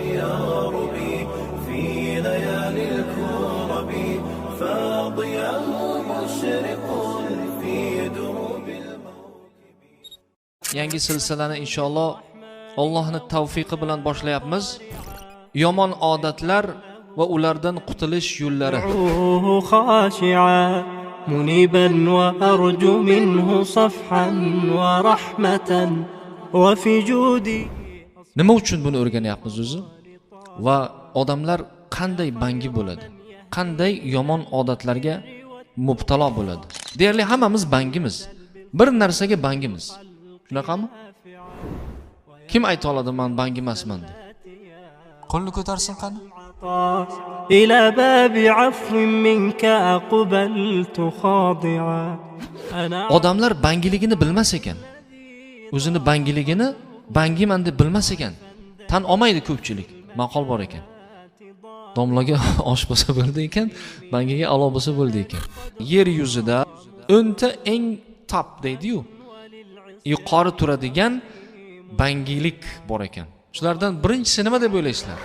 يربي في ليالي الكرب فضياه مشرق في دروب yangi silsilani inshaalloh Allohning tavfiqi bilan boshlayapmiz. Yomon odatlar va ulardan qutulish yo'llari. منيبا وأرجو منه صفحا ورحمة وفي جودي. Nima uchun buni o'rganyapmiz o'zi? Va odamlar qanday bangi bo'ladi? Qanday yomon odatlarga mubtalo bo'ladi? Deyarli hammamiz bangimiz. Bir narsaga bangimiz. Shunaqami? Kim ayta oladi men bangi emasman deb? Qo'lni ko'tarsin qani? إلى باب عفو منك أقبلت خاضعا. Odamlar bangiligini bilmas ekan. O'zini bangiligini bangiman deb bilmas ekan. Tan olmaydi ko'pchilik. Maqol bor ekan. Domlaga osh bo'lsa bo'ldi ekan, bangiga alo bo'lsa bo'ldi ekan. Yer yuzida o'nta eng top deydi-yu. Yuqori turadigan bangilik bor ekan. Shulardan birinchisi nima deb o'ylaysizlar?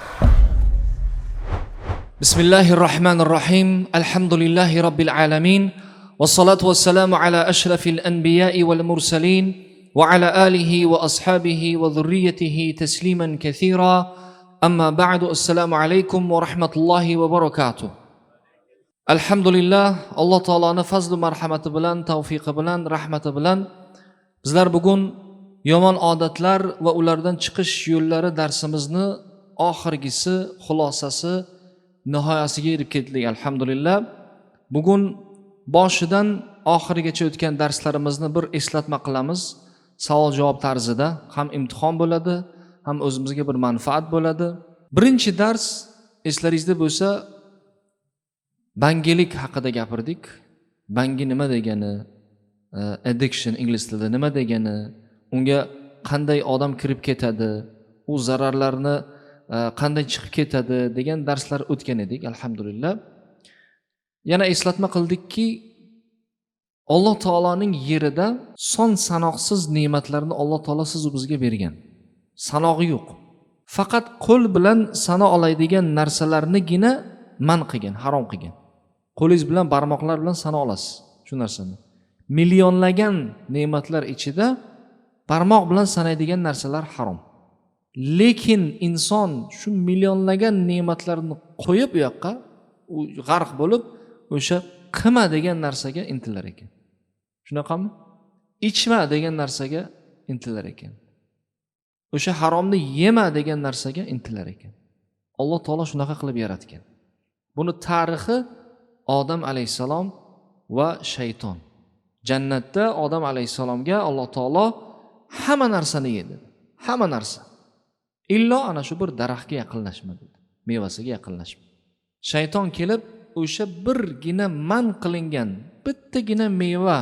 Bismillahirrahmanirrahim. Alhamdulillahi robbil alamin. Wassalatu wassalamu ala ashrafil anbiya'i wal mursalin wa ala alihi wa ashabihi wa dhurriyyatihi tasliman kathira. Amma ba'du. Assalomu alaykum va rahmatullohi va barakatuh. Alhamdulillah, Alloh taoloning fazl va marhamati bilan, tavfiqi bilan, rahmati bilan bizlar bugun yomon odatlar va ulardan chiqish yo'llari darsimizni oxirgisi, xulosasi, nihoyasiga yetib keldik. Alhamdulillah. Bugun boshidan oxirigacha o'tgan darslarimizni bir eslatma qilamiz. Savol-javob tarzida ham imtihon bo'ladi, ham o'zimizga bir manfaat bo'ladi. Birinchi dars eslaringizda bo'lsa, bangilik haqida gapirdik. Bangi nima degani, addiction ingliz tilida nima degani, unga qanday odam kirib ketadi, u zararlarni qanday chiqib ketadi degan darslar o'tgan edik. Alhamdulillah. Yana eslatma qildikki, Alloh taoloning yerida son sanoqsiz ne'matlarni Alloh taolo siz bizga bergan. Sanog'i yo'q. Faqat qo'l bilan sana oladigan narsalarnigina man qilgan, harom qilgan. Qo'lingiz bilan, barmoqlar bilan sana olasiz shu narsani. Millionlagan ne'matlar ichida barmoq bilan sanaydigan narsalar harom. Lekin inson shu millionlagan ne'matlarni qo'yib u yoqqa, u g'arq bo'lib, o'sha qilma degan narsaga intilar ekan. Shunaqami? Ichma degan narsaga intilar ekan. O'sha haromni yema degan narsaga intilar ekan. Alloh taolo shunaqa qilib yaratgan. Buni tarixi Odam alayhisalom va shayton. Jannatda Odam alayhisalomga Alloh taolo hamma narsani yedi. Hamma narsa. Illo ana shu bir daraxtga yaqinlashma dedi. Mevasiga yaqinlashma. Shayton kelib o'sha birgina man qilingan bittagina meva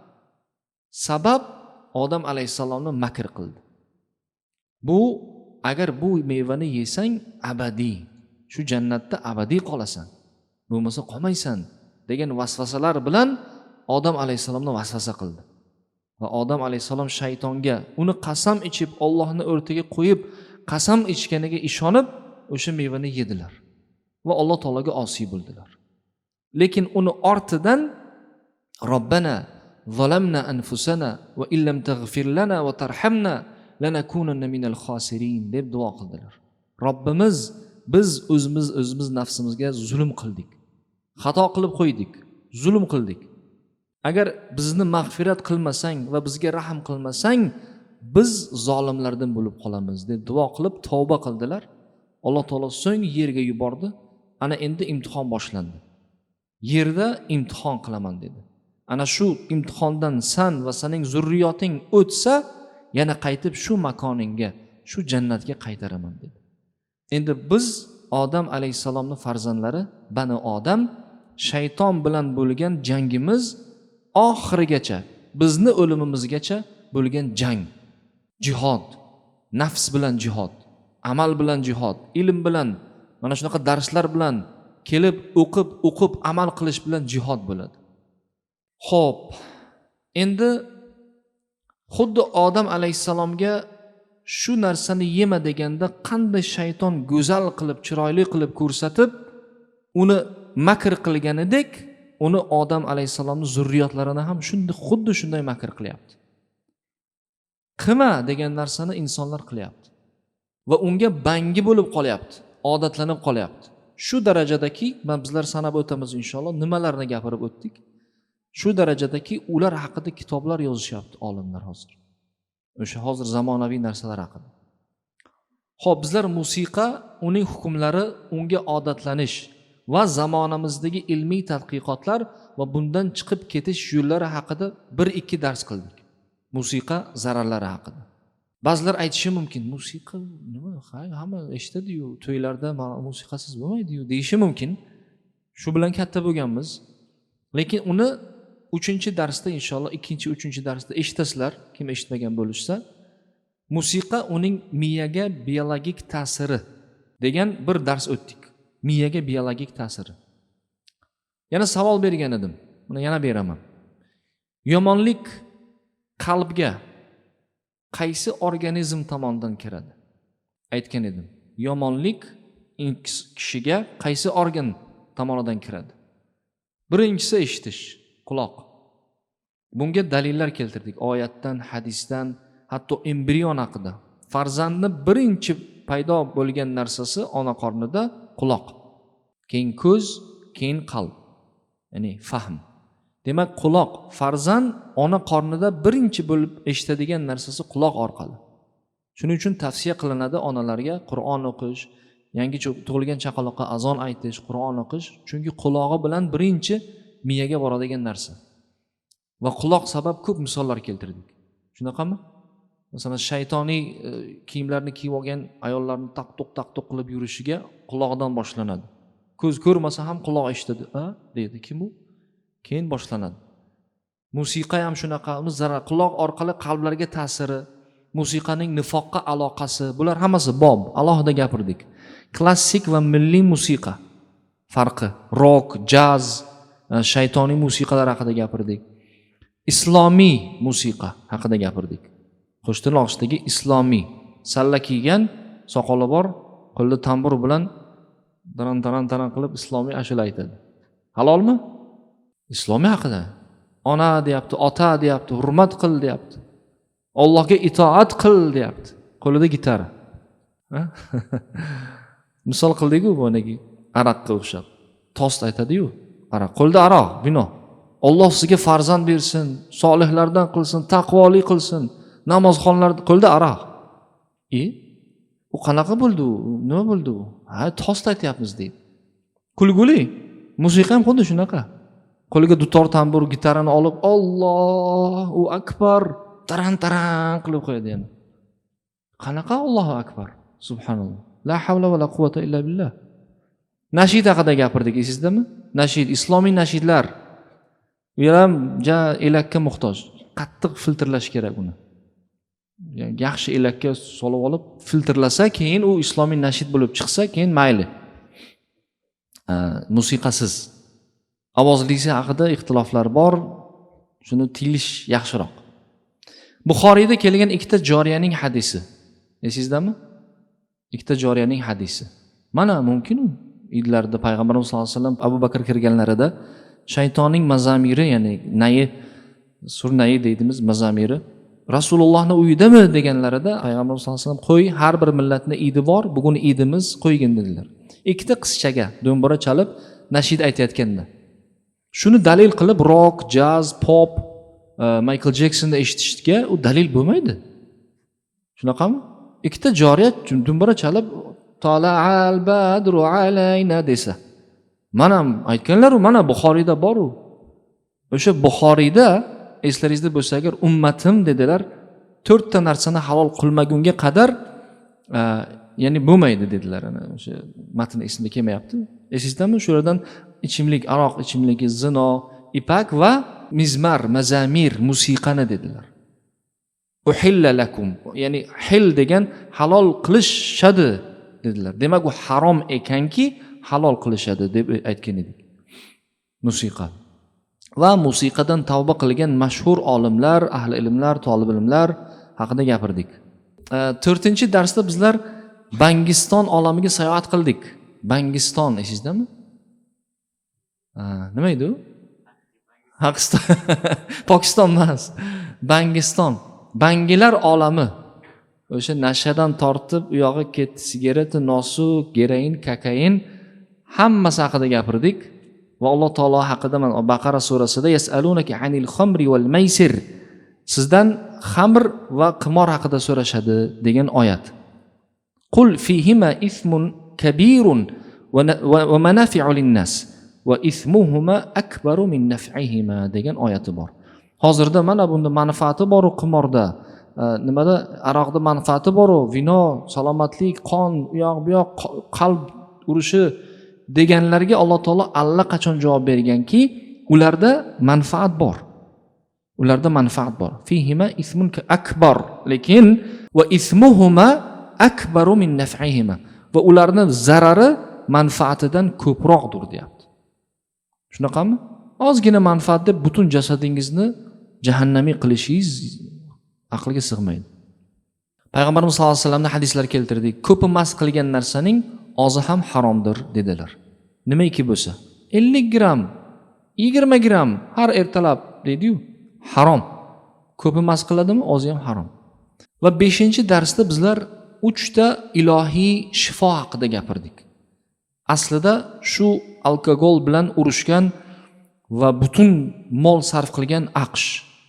sabab Odam alayhisalomni makr qildi. Bu agar bu mevani yesang abadiy, shu jannatda abadiy qolasan. Bo'lmasa qolmaysan degan vasvasalar bilan Odam alayhisalomni vasvasa qildi. Va Odam alayhisalom shaytonga uni qasam ichib Allohni o'rtaga qo'yib qasam ichganiga ishonib o'sha mevani yedilar va Alloh taologa osiy bo'ldilar. Lekin uni ortidan Robbana zalamna anfusana va illam taghfir lana va tarhamna lanakunanna minal khosirin deb duo qildilar. Robbimiz, biz o'zimiz nafsimizga zulm qildik. Xato qilib qo'ydik, zulm qildik. Agar bizni mag'firat qilmasang va bizga rahm qilmasang, biz zolimlardan bo'lib qolamiz deb duo qilib tavba qildilar. Alloh taolo so'ng yerga yubordi. Ana endi imtihon boshlandi. Yerda imtihon qilaman dedi. Ana shu imtihondan san va sening zurriyoting o'tsa, yana qaytib shu makoningga, shu jannatga qaytaraman dedi. Endi biz Odam alayhisalomning farzandlari, Bani Odam, shayton bilan bo'lgan jangimiz oxirigacha, bizni o'limimizgacha bo'lgan jang. Jihod, nafs bilan jihod, amal bilan jihod, ilm bilan, mana shunaqa darslar bilan kelib o'qib amal qilish bilan jihod bo'ladi. Xo'p, endi xuddi Odam alayhisalomga shu narsani yema deganda qanday shayton go'zal qilib, chiroyli qilib ko'rsatib, uni makr qilganidek, uni Odam alayhisalomning zurriyotlarini ham xuddi shunday makr qilyapti. Qilma degan narsani insonlar qilyapti va unga bangi bo'lib qolyapti, odatlanib qolyapti. Shu darajadaki, bizlar sanab o'tamiz inshaalloh, nimalarni gapirib o'tdik. Shu darajadaki ular haqida kitoblar yozishyapti olimlar hozir. O'sha hozir zamonaviy narsalar haqida. Xo'p, bizlar musiqa, uning hukmlari, unga odatlanish va zamonamizdagi ilmiy tadqiqotlar va bundan chiqib ketish yo'llari haqida 1-2 dars qildik. Musiqa zararlari haqida. Ba'zilar aytishi mumkin, musiqa nima? Hamma eshitadi-yu, to'ylarda musiqasiz bo'lmaydi-yu deyishi mumkin. Shu bilan katta bo'lganmiz. Lekin uni 3-darsda inshaalloh, 2-3 darsda eshitasizlar, kim eshitmagan bo'lishsa, musiqa uning miyaga biologik ta'siri degan bir dars o'tdik. Miyaga biologik ta'siri. Yana savol bergan edim. Buni yana beraman. Yomonlik qalbga qaysi organizm tomonidan kiradi? Aytgan edim. Yomonlik kishiga qaysi organ tomonidan kiradi? Birinchisi eshitish, quloq. Bunga dalillar keltirdik. Oyatdan, hadisdan, hatto embrion haqida. Farzandni birinchi paydo bo'lgan narsasi ona qornida quloq. Keyin ko'z, keyin qalb. Ya'ni fahm. Demak, quloq, farzand ona qornida birinchi bo'lib eshitadigan narsasi quloq orqali. Shuning uchun tavsiya qilinadi onalarga Qur'on o'qish, yangi tug'ilgan chaqaloqqa azon aytish, Qur'on o'qish, chunki qulog'i bilan birinchi miyaga boradigan narsa. Va quloq sabab ko'p misollar keltirdik. Shunaqami? Masalan, shaytoniy kiyimlarni kiyib olgan ayollarni taqtoq qilib yurishiga quloqdan boshlanadi. Ko'z ko'rmasa ham quloq eshitadi. Deydi, kim u? Keyin boshlanadi. Musiqa ham shunaqa, zarar, quloq orqali qalblarga ta'siri, musiqaning nifoqqa aloqasi, bular hammasi bob, alohida gapirdik. Klassik va milliy musiqa farqi, rock, jaz, shaytoniy musiqalar haqida gapirdik. Islomiy musiqa haqida gapirdik. Qo'shtin og'ishdagi islomiy, salla kiygan, soqoli bor, qo'lida tambur bilan daran qilib islomiy ashula aytadi. Halolmi? Islomiy haqida. Ona deyapti, ota deyapti, hurmat qil deyapti. Allohga itoat qil deyapti. Qo'lida gitara. Misol qildik-ku buniki aroqqa o'xshab. Tost aytadi-yu, aroq. Qo'lida aroq, vino. Alloh sizga farzand bersin, solihlardan qilsin, taqvoli qilsin. Namozxonlarda qo'lida aroq. U qanaqa bo'ldi? Nima bo'ldi u? Tost aytyapmiz deydi. Kulguli. Musiqa ham xuddi shunaqa. Qo'liga dutor, tambur, gitarani olib, Allohu akbar, taran qilib qo'yadi yana. Qanaqa Allohu akbar? Subhanalloh. La havla va la quvvata illa billah. Nashid haqida gapirdik, esizdami? Nashid, islomiy nashidlar. U ham elakka muhtoj. Qattiq filtrlash kerak uni. Yaxshi elakka solib olib, filtrlasa, keyin u islomiy nashid bo'lib chiqsa, keyin mayli. Musiqasiz. Ovozlisi haqida ixtiloflar bor. Shuni tiyilish yaxshiroq. Buxoriyda kelgan ikkita joriyaning hadisi. Esizdami? Ikkita joriyaning hadisi. Mana mumkin idlarda payg'ambarimiz sollallohu alayhi vasallam Abu Bakr kirganlarida shaytonning mazamiri, ya'ni nayi, surnayi deydimiz, mazamiri Rasulullohning uyidami deganlarida payg'ambarimiz sollallohu alayhi vasallam qo'y, har bir millatning idi bor, bugun idimiz qo'ygin dedilar. Ikkita qizchaga do'mbira chalib nashid aytayotganda. Shuni dalil qilib rock, jaz, pop, Michael Jacksonni eshitishga u dalil bo'lmaydi. Shunaqami? Ikkita joriya do'mbira chalib Tala'al badru alayna desa. Mana aytganlar, mana Buxoriyda bor u. O'sha Buxoriyda eslaringizda bo'lsa agar ummatim dedilar, 4 ta narsani halol qilmagunga qadar ya'ni bo'lmaydi dedilar. Ana o'sha matn esimga kelmayapti. Esizdami? Shulardan ichimlik, aroq ichimligi, zino, ipak va mizmar, mazamir, musiqani dedilar. Uhilla lakum, ya'ni hil degan halol qilishadi dedilar. Demak, u harom ekanki halol qilishadi deb aytgan edik. Musiqa. Va musiqadan tavba qilgan mashhur olimlar, ahli ilmlar, talib ilmlar haqida gapirdik. To'rtinchi darsda bizlar Bangiston olamiga sayohat qildik. Bangiston esingizmi? Nima edi u? Pokiston. Pokiston emas. Bangiston. Bangilar olami. O'sha nashadan tortib u yog'iga ketdi, sigareti, nosuk, geroin, kokain hammasi haqida gapirdik va Alloh taolo haqida mana Baqara surasida yasalunaka anil khamri wal maysir, sizdan xamr va qimor haqida so'rashadi degan oyat. Qul fihima ithmun kabirun va manafi'u lin-nas va ithmuhuma akbaru min naf'ihima degan oyati bor. Hozirda mana bunda manfaati bor qimorda, nimada aroqda manfaati bor, vino, salomatlik, qon, u yoq bu yoq, qalb urishi deganlarga Alloh taolo allaqachon javob berganki, ularda manfaat bor. Ularda manfaat bor. Fihima ismun akbar, lekin va ismuhuma akbaru min naf'ihima. Va ularning zarari manfaatidan ko'proqdir deyapti. Shunaqami? Ozgina manfaat deb butun jasadingizni jahannamiy qilishingiz aqlga sig'maydi. Payg'ambarimiz sollallohu alayhi vasallamning hadislar keltirdik. Ko'pi mast qilgan narsaning ozi ham haromdir dedilar. Nimaiki bo'lsa, 50 gram, 20 gram har ertalab deydi-yu, harom. Ko'pi mast qiladimi, ozi ham harom. Va 5-darsda bizlar 3 ta ilohiy shifo haqida gapirdik. Aslida shu alkogol bilan urushgan va butun mol sarf qilgan AQSh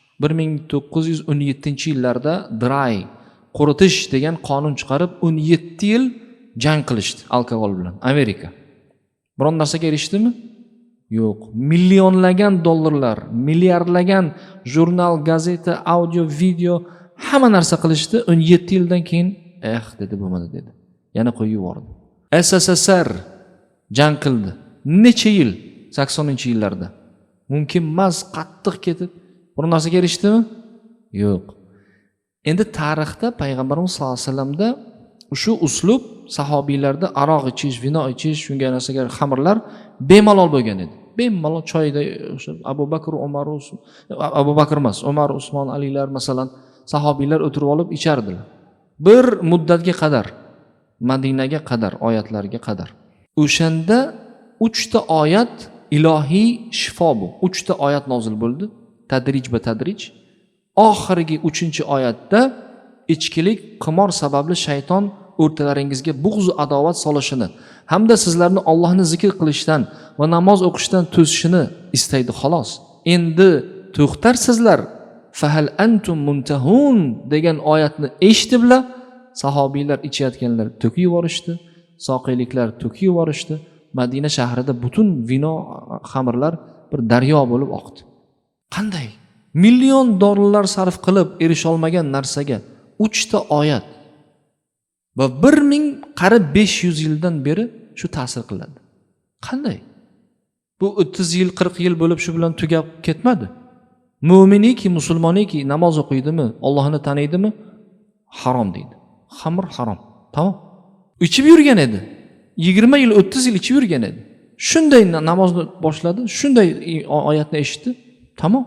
1917-yillarda dry quritish degan qonun chiqarib 17 yil jang qilishdi alkogol bilan Amerika. Biron narsaga erishdimi? Yo'q. Millionlagan dollarlar, milliardlagan jurnal, gazeta, audio, video hamma narsa qilishdi. 17 yildan keyin dedi bo'lmadi dedi. Yana qo'yib yubordi. SSSR jang qildi. Necha yil? 80-yillarda. Mumkin emas, qattiq ketib bir narsaga erishdimi? Yo'q. Endi tarixda payg'ambarimiz sollallohu alayhi vasallamda shu uslub sahobiylarda aroq ichish, vino ichish, shunga narsaga xamirlar bemalol bo'lgan edi. Bemalol choyda o'sha Abu Bakr, Umar, Abu Bakr emas, Umar, Usmon, Alilar masalan sahobiylar o'tirib olib ichardilar. Bir muddatga qadar, Madinaga qadar, oyatlarga qadar. O'shanda 3 ta oyat ilohiy shifo bu. 3 ta oyat nozil bo'ldi, tadrij va tadrij. Oxirgi 3-oyatda ichkilik, qimor sababli shayton o'rtalaringizga bug'z adovat solishini hamda sizlarni Allohni zikr qilishdan va namoz o'qishdan to'sishini istaydi xolos. Endi to'xtarsizlar. Fahal antum muntahun degan oyatni eshitiblar, sahobiylar ichayotganlar to'kib yuborishdi, soqiyliklar to'kib yuborishdi. Madina shahrida butun vino, xamirlar bir daryo bo'lib oqdi. Qanday? Million dollarlar sarf qilib erisha olmagan narsaga 3 ta oyat va 1000 qarib 500 yildan beri shu ta'sir qiladi. Qanday? Bu 30 yil, 40 yil bo'lib shu bilan tugab ketmadi. Mu'miniki, musulmoniki namoz o'qiydimi, Allohni taniydimi? Harom deydi. Xamir harom. Tamom. Ichib yurgan edi. 20 yil, 30 yil ichib yurgan edi. Shunday namozni boshladi, shunday oyatni eshitdi. Tamom.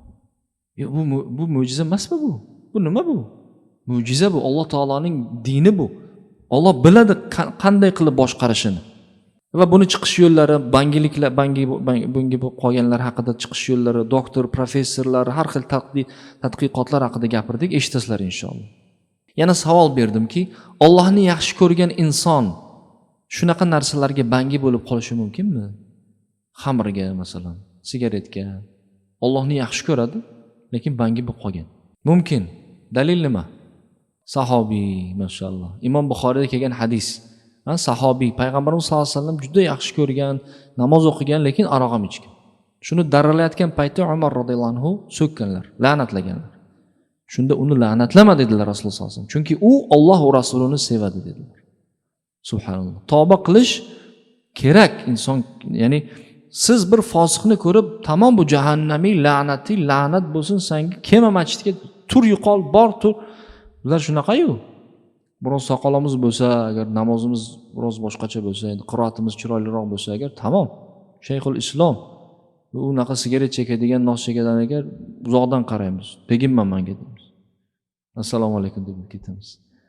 Bu mo'jiza emasmi bu? Bu nima bu? Mo'jiza bu. Alloh taoloning dini bu. Alloh biladi qanday qilib boshqarishini. Va buni chiqish yo'llari, bangiliklar, bunga qolganlar haqida chiqish yo'llari, doktor, professorlar, har xil tadqiqotlar haqida gapirdik, eshitasizlar inshaalloh. Yana savol berdimki, Allohni yaxshi ko'rgan inson shunaqa narsalarga bangi bo'lib qolishi mumkinmi? Xamirga masalan, sigaretga. Allohni yaxshi ko'radi, lekin bangi bo'lib qolgan. Mumkin. Dalil nima? Sahobiy, maşalloh. Imom Buxoriyda kelgan hadis. Sahobiy payg'ambarimiz sollallohu alayhi vasallam juda yaxshi ko'rgan, namoz o'qigan, lekin aroq ham ichgan. Shuni daralayotgan paytda Umar roziyallohu anhu so'kkanlar, la'natlaganlar. Shunda uni la'natlama dedilar Rasululloh sollallohu alayhi vasallam. Chunki u Alloh va Rasulini sevadi dedilar. Subhanalloh. Tavba qilish kerak inson, ya'ni siz bir fosiqni ko'rib, tamom bu jahannamiy la'nat bo'lsin senga, kelma masjidga, tur yo'qol, bor tur. Ular shunaqa-yu. Biroz soqolimiz bo'lsa, agar namozimiz biroz boshqacha bo'lsa, endi qiroatimiz chiroyliroq bo'lsa agar, tamom. Shayxul Islom unaqa sigaret chekadigan, nos chekadigan agar uzoqdan qaraymiz. Teginman menga deymiz. Assalomu alaykum deb ketamiz.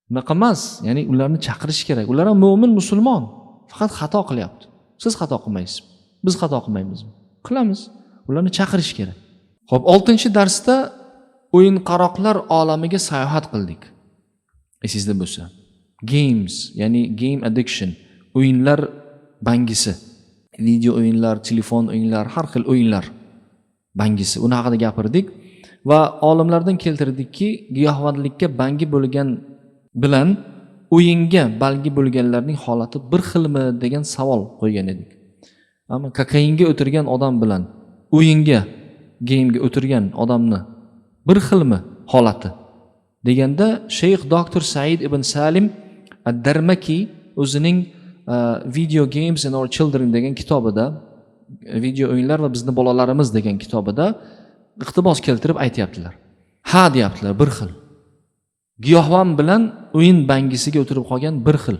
Unaqa emas, ya'ni ularni chaqirish kerak. Ular ham mo'min, musulmon, faqat xato qilyapti. Siz xato qilmaysiz, biz xato qilmaymizmi? Qilamiz. Ularni chaqirish kerak. Xo'p, 6-darsda o'yin-qaroqlar olamiga sayohat qildik. Esingizda bo'lsa, games, ya'ni game addiction, o'yinlar bangisi, video o'yinlar, telefon o'yinlar, har xil o'yinlar bangisi. Uni haqida gapirdik va olimlardan keltirdikki, giyohvandlikka bangi bo'lgan bilan o'yinga balgi bo'lganlarning holati bir xilmi degan savol qo'ygan edik. Ammo kokainga o'tirgan odam bilan o'yinga, gamega o'tirgan odamni bir xilmi holati deganda Sheyx Dr. Said ibn Salim ad-Darmaki o'zining Video Games and Our Children degan kitobida, video o'yinlar va bizni bolalarimiz degan kitobida iqtibos keltirib aytayaptilar. Ha deyaptilar, bir xil. Giyohvand bilan o'yin bangisiga o'tirib qolgan bir xil.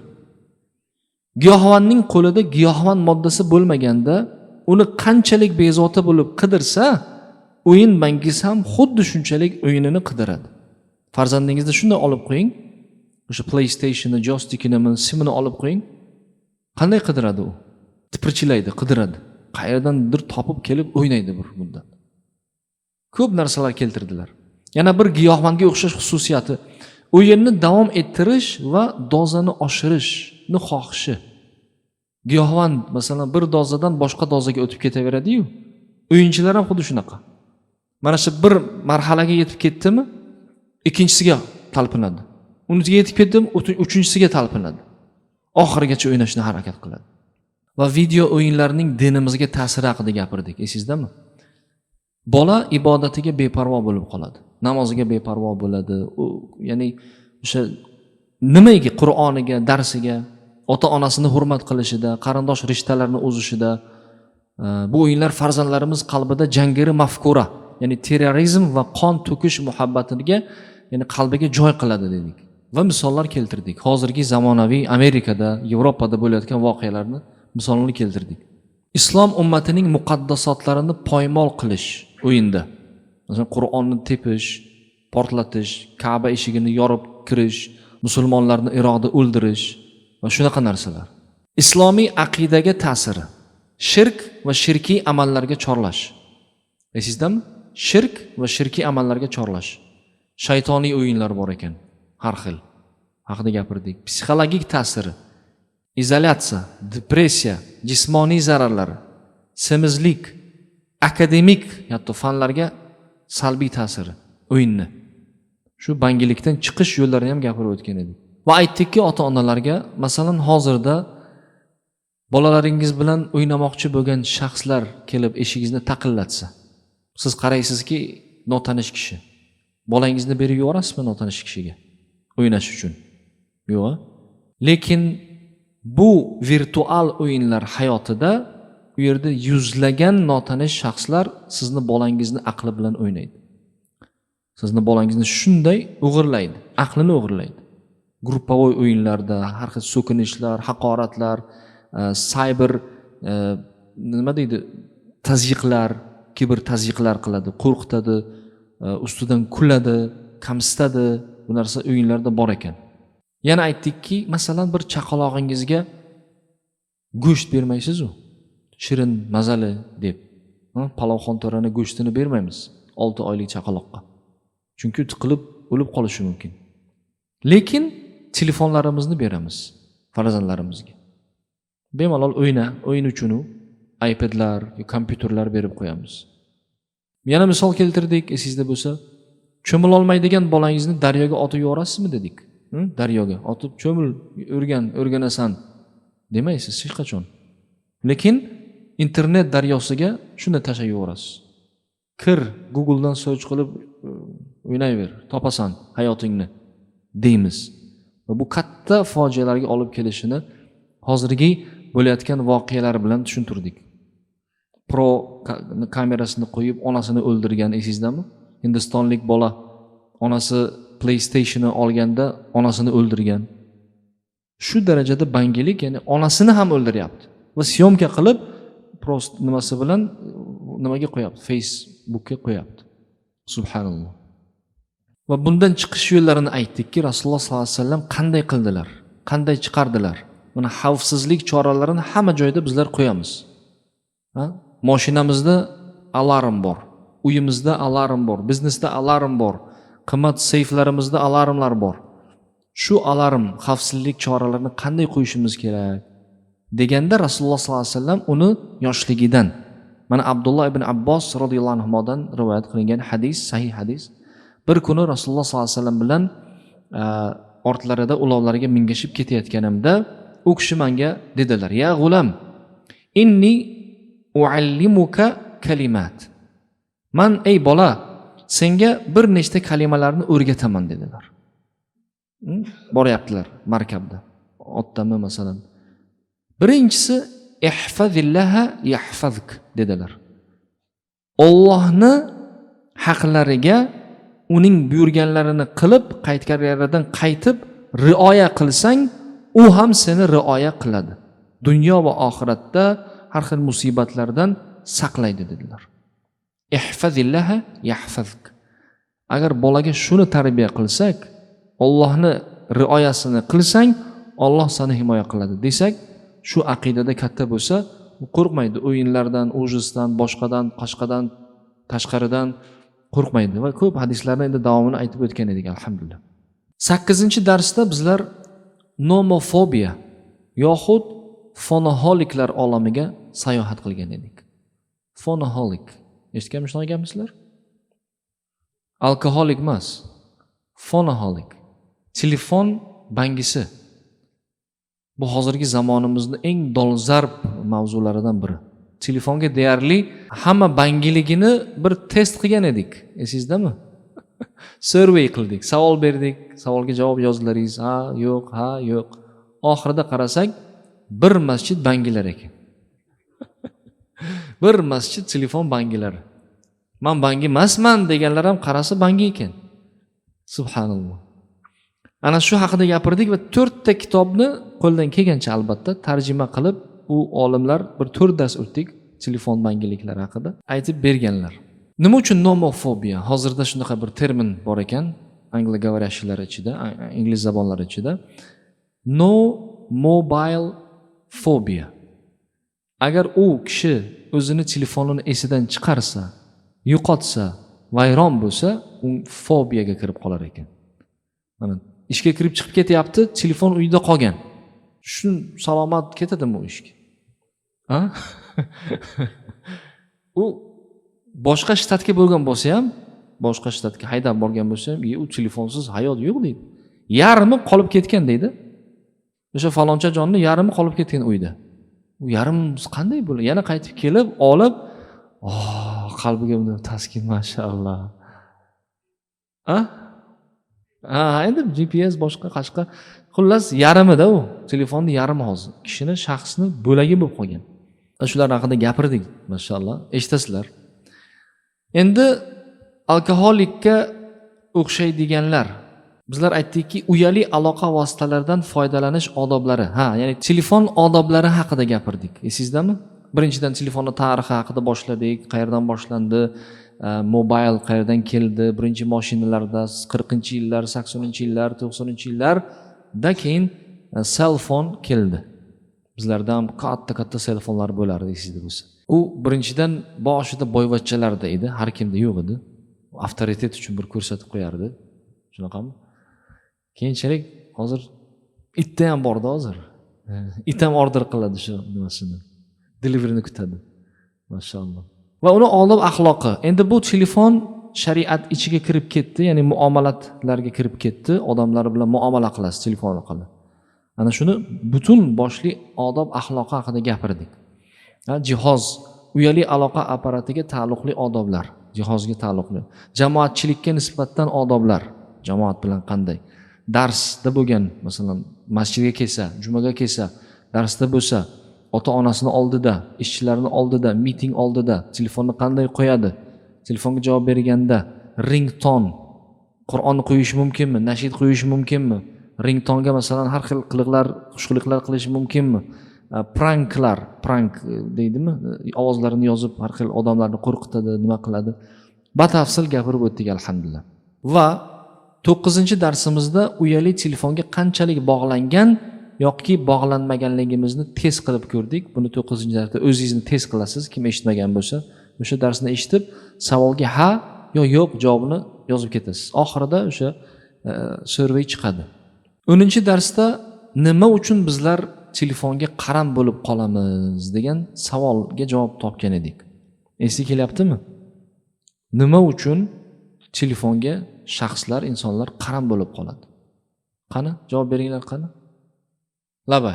Giyohvandning qo'lida giyohvand moddasi bo'lmaganda uni qanchalik bezovta bo'lib qidirsa, o'yin bangisi ham xuddi shunchalik o'yinini qidiradi. Farzandingizni shunday olib qo'ying, o'sha PlayStation'ni, joystickini, simini olib qo'ying. Qanday qidiradi u? Tipirchilaydi, qidiradi. Qayerdandir topib kelib o'ynaydi bir muddat. Ko'p narsalar keltirdilar. Yana bir giyohvandga o'xshash xususiyati o'yinni davom ettirish va dozani oshirishni xohishi. Giyohvand masalan bir dozadan boshqa dozaga o'tib ketaveradi-yu, o'yinchilar ham xuddi shunaqa. Mana shu bir marhalaga yetib ketdimi, ikkinchisiga talpinadi. Unisiga yetib ketdim, uchinchisiga talpinadi. Oxirigacha o'ynashni harakat qiladi. Va video o'yinlarning dinimizga ta'siri haqida gapirdik, esizdami? Bola ibodatiga beparvo bo'lib qoladi. Namoziga beparvo bo'ladi. Ya'ni o'sha nimaga, Qur'oniga, darsiga, ota-onasini hurmat qilishida, qarindosh rishtalarni o'zishida, bu o'yinlar farzandlarimiz qalbida jangari mafkura, ya'ni terrorizm va qon to'kish muhabbatiga, ya'ni qalbiga joy qiladi dedik. Va misollar keltirdik. Hozirgi zamonaviy Amerikada, Yevropada bo'layotgan voqealarni misolini keltirdik. Islom ummatining muqaddasotlarini poymol qilish o'yinda. Masalan, Qur'onni tepish, portlatish, Ka'ba eshigini yorib kirish, musulmonlarni Iroqda o'ldirish va shunaqa narsalar. Islomiy aqidaga ta'siri. Shirk va shirkiy amallarga chorlash. Esizdami? Shirk va shirkiy amallarga chorlash. Shaytoniy o'yinlar bor ekan, har xil. Haqida gapirdik. Psixologik ta'siri. Izolyatsiya, depressiya, jismoniy zararlar, semizlik, akademik hatto fanlarga salbiy ta'siri o'yinni. Shu bangilikdan chiqish yo'llarini ham gapirib o'tgan edik. Va aytdikki, ota-onalarga, masalan, hozirda bolalaringiz bilan o'ynamoqchi bo'lgan shaxslar kelib eshigingizni taqillatsa, siz qaraysizki, notanish kishi. Bolangizni berib yuborasizmi notanish kishiga o'ynash uchun? Yo'q. Lekin bu virtual o'yinlar hayotida u yerda yuzlagan notanish shaxslar sizni bolangizni aqli bilan o'ynaydi. Sizni bolangizni shunday o'g'irlaydi, aqlini o'g'irlaydi. Gruppavoy o'yinlarda har xil so'kinishlar, haqoratlar, cyber nima deydi, tazyiqlar, kiber tazyiqlar qiladi, qo'rqitadi, ustidan kuladi, kamsitadi. Bu narsa o'yinlarda bor ekan. Yana aytdikki, masalan, bir chaqalog'ingizga go'sht bermaysiz-ku, shirin, mazali deb. Palovxon to'rani go'shtini bermaymiz 6 oylik chaqaloqqa. Chunki tiqilib o'lib qolishi mumkin. Lekin telefonlarimizni beramiz farzandlarimizga. Bemalol o'yin uchun iPadlar, kompyuterlar berib qo'yamiz. Yana misol keltirdik, esingizda bo'lsa, cho'mil olmaydigan bolangizni daryoga otib yuborasizmi dedik. Daryoga otib cho'mil, o'rganasan demaysiz hech qachon. Lekin internet daryosiga shuni tashlab yuborasiz. Kir, Google'dan search qilib o'ynayver, topasan hayotingni deymiz. Va bu katta fojialarga olib kelishini hozirgi bo'layotgan voqealar bilan tushuntirdik. Pro kamerasini qo'yib onasini o'ldirgan, esizdami? Hindistonlik bola onasi PlayStation'ni olganda onasini o'ldirgan. Shu darajada bangilik, ya'ni onasini ham o'ldiryapti. Va syomka qilib prost nimasi bilan nimaga qo'yapti? Facebook'ga qo'yapti. Subhanalloh. Va bundan chiqish yo'llarini aytdikki, Rasululloh sollallohu alayhi vasallam qanday qildilar, qanday chiqardilar. Mana xavfsizlik choralarini hamma joyda bizlar qo'yamiz. Mashinamizda alarm bor, uyimizda alarm bor, biznesda alarm bor, qimmat seyflarimizda alarmlar bor. Shu alarm xavfsizlik choralarini qanday qo'yishimiz kerak deganda Rasululloh sollallohu alayhi vasallam uni yoshligidan, mana Abdulloh ibn Abbos radhiyallohu anhudan rivoyat qilingan hadis, sahih hadis. Bir kuni Rasululloh sollallohu alayhi vasallam bilan ortlarida ulovlariga mingashib ketayotganimda u kishi menga dedilar: "Ya g'ulam, inni uallimuka kalimat." Man ey bola, senga bir nechta kalimalarni o'rgataman dedilar. Boryaptilar markabda, otdami masalan. Birinchisi ihfazillaha yahfazuk dedilar. Allohni haqlariga uning buyurganlarini qilib, qaytganlaridan qaytib rioya qilsang, u ham seni rioya qiladi. Dunyo va oxiratda har xil musibatlardan saqlaydi dedilar. Ihfazillaha yahfazuk. Agar bolaga shuni tarbiya qilsak, Allohni rioyasini qilsang, Alloh seni himoya qiladi desak, shu aqidada katta bo'lsa, qo'rqmaydi o'yinlardan, ujusdan, boshqadan, qashqadan, tashqaridan qo'rqmaydi. Va ko'p hadislarni endi davomini aytib o'tgan edik, alhamdulillah. 8-darsda bizlar nomofobiya yoxud fonoholiklar olamiga sayohat qilgan edik. Fonoholik eshitganmi shunaqa gapmisizlar? Alkoholik emas, fonoholik. Telefon bangisi. Bu hozirgi zamonimizning eng dolzarb mavzularidan biri. Telefonga deyarli hamma bangiligini bir test qilgan edik. Esizdami? Survey qildik, savol berdik, savolga javob yozdilaringiz, ha, yo'q, ha, yo'q. Oxirida qarasak, bir masjid bangilar ekan. Bir masjid telefon bangilari. Men bangi emasman deganlar ham qarasa bangi ekan. Subhanalloh. Ana shu haqida gapirdik va 4 ta kitobni qo'ldan kelgancha albatta tarjima qilib, u olimlar bir 4 dars o'tdik telefon bangiliklari haqida aytib berganlar. Nima uchun nomofobiya? Hozirda shunaqa bir termin bor ekan, anglogovoryashlar ichida, ingliz zabonlari ichida. No mobile phobia. Agar u kishi o'zini telefonini esidan chiqarsa, yo'qotsa, vayron bo'lsa, u fobiyaga kirib qolar ekan. Mana ishga kirib chiqib ketyapti, telefon uyda qolgan. Shun salomat ketadimi u ishga? Ha? U boshqa shtatga bo'lgan bo'lsa ham, boshqa shtatga haydab borgan bo'lsa ham, u telefonsiz hayot yo'q deydi. Yarimi qolib ketgan deydi. O'sha faloncha jonni yarimi qolib ketgan uyda. U yarim qanday bo'ladi? Yana qaytib kelib, olib, qalbiga taskin, mashallah. Endi GPS boshqa qashqa. Xullas yarimida u. Telefonni yarimi hozir. Kishini shaxsni bo'lagi bo'lib qolgan. Shular haqida gapirdik, mashallah. Eshitasizlar. Endi alkoholikka o'xshaydiganlar. Bizlar aytdikki, uyali aloqa vositalaridan foydalanish odoblari. Ya'ni telefon odoblari haqida gapirdik. Esizdami? Birinchidan telefonning tarixi haqida boshladik, qayerdan boshlandi, mobil qayerdan keldi, birinchi mashinalarda 40-yillar, 80-yillar, 90-yillarda keyin cell phone keldi. Bizlarda ham katta telefonlar bo'lardi, esingizda bo'lsa. U birinchidan boshida boyvachchalarda edi, har kimda yo'q edi. Avtoritet uchun bir ko'rsatib qo'yardi. Shunaqami? Keyinchalik hozir itda ham borda hozir. It ham order qiladi shu nimasini. Deliveryni kutadi. Mashallah. Va uni odob axloqi. Endi bu telefon shariat ichiga kirib ketdi, ya'ni muomalatlarga kirib ketdi. Odamlar bilan muomala qilasiz telefon orqali. Ana shuni butun boshli odob axloqi haqida gapirdik. Jihoz, uyali aloqa apparatiga taalluqli odoblar, jihozga taalluqli. Jamoatchilikka nisbatan odoblar, jamoat bilan qanday. Darsda bo'lgan, masalan, masjidga kelsa, jumaga kelsa, darsda bo'lsa, ota-onasini oldida, ishchilarini oldida, miting oldida telefonni qanday qo'yadi? Telefonga javob berganda rington, Qur'onni qo'yish mumkinmi? Nashid qo'yish mumkinmi? Ringtonga masalan har xil qiliqlar, xushxulqlar qilish mumkinmi? Prank deydimi? Ovozlarini yozib har xil odamlarni qo'rqitadi, nima qiladi? Batafsil gapirib o'tdik, alhamdulillah. Va 9-darsimizda uyali telefonga qanchalik bog'langan yoki bog'lanmaganligimizni test qilib ko'rdik. Buni 9-darsda o'zingizni test qilasiz, kim eshitmagan bo'lsa. O'sha darsni eshitib, savolga ha yo yo'q javobini yozib ketasiz. Oxirida o'sha survey chiqadi. 10-darsda nima uchun bizlar telefonga qaram bo'lib qolamiz degan savolga javob topgan edik. Esga kelyaptimi? Nima uchun telefonga shaxslar, insonlar qaram bo'lib qoladi? Qani, javob beringlar qani? Labay.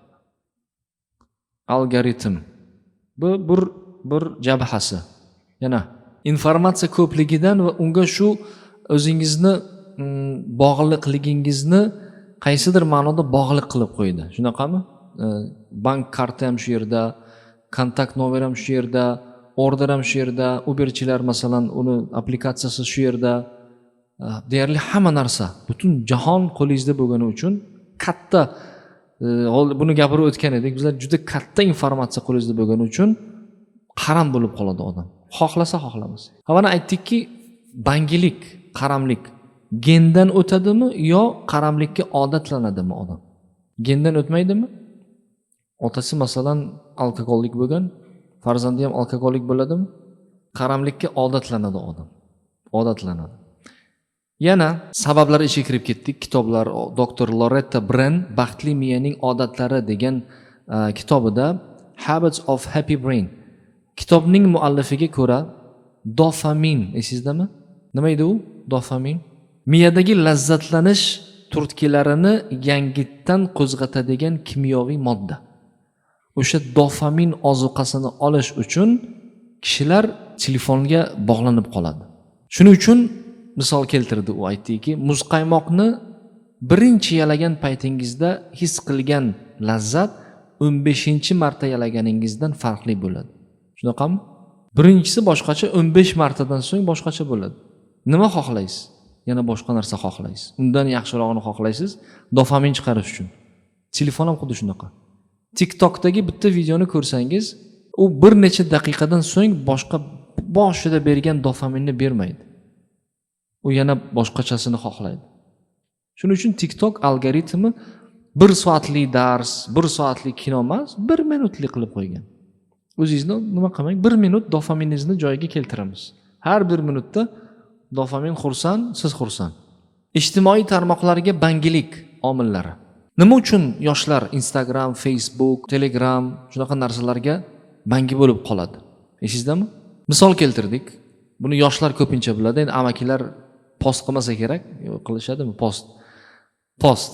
Algoritm. Bu bir jabhasi. Yana informatsiya ko'pligidan va unga shu o'zingizni bog'liqligingizni qaysidir ma'noda bog'liq qilib qo'ydi. Shunaqami? Bank karta ham shu yerda, kontakt nomer ham shu yerda, order ham shu yerda, Uberchilar masalan uni applikatsiyasi shu yerda. Deyarli hamma narsa, butun jahon qo'lingizda bo'lgani uchun katta buni gapirib o'tgan edik. Bizlar juda katta informatsiya qo'lingizda bo'lgani uchun qaram bo'lib qoladi odam. Xohlasa, xohlamasa. Havana aytdikki, bangilik, qaramlik gendan o'tadimi yo qaramlikka odatlanadimi odam? Gendan o'tmaydimi? Otasi masalan alkogollik bo'lgan, farzandi ham alkogollik bo'ladimi? Qaramlikka odatlanadi odam. Odatlanadi. Yana sabablar ichiga kirib ketdik. Kitoblar Dr. Loretta Brand Baxtli miyaning odatlari degan kitobida Habits of Happy Brain. Kitobning muallifiga ko'ra dopamin, esizdami? Nima edi u? Dopamin miyadagi lazzatlanish turtkilarini yangitdan qo'zg'atadigan kimyoviy modda. O'sha dopamin ozuqasini olish uchun kishilar telefonga bog'lanib qoladi. Shuning uchun misol keltirdi, u aytdiki, muzqaymoqni birinchi yalagan paytingizda his qilgan lazzat 15-marta yalaganingizdan farqli bo'ladi. Shunaqami? Birinchisi boshqacha, 15 martadan so'ng boshqacha bo'ladi. Nima xohlaysiz? Yana boshqa narsa xohlaysiz. Undan yaxshirog'ini xohlaysiz, dopamin chiqarish uchun. Telefon ham xuddi shunaqa. TikTokdagi bitta videoni ko'rsangiz, u bir necha daqiqadan so'ng boshqa boshida bergan dopaminni bermaydi. U yana boshqachasini xohlaydi. Shuning uchun TikTok algoritmi 1 soatlik dars, 1 soatlik kino emas, 1 minutlik qilib qo'ygan. O'zingizni nima qilmang, 1 minut dopaminingizni joyiga keltiramiz. Har 1 minutda dopamin xursand, siz xursand. Ijtimoiy tarmoqlarga bangilik omillari. Nima uchun yoshlar Instagram, Facebook, Telegram shunaqa narsalarga bangi bo'lib qoladi? Esizdami? Misol keltirdik. Buni yoshlar ko'pincha biladi. Endi amakilar post qilmasa kerak, qilishadimi? Post.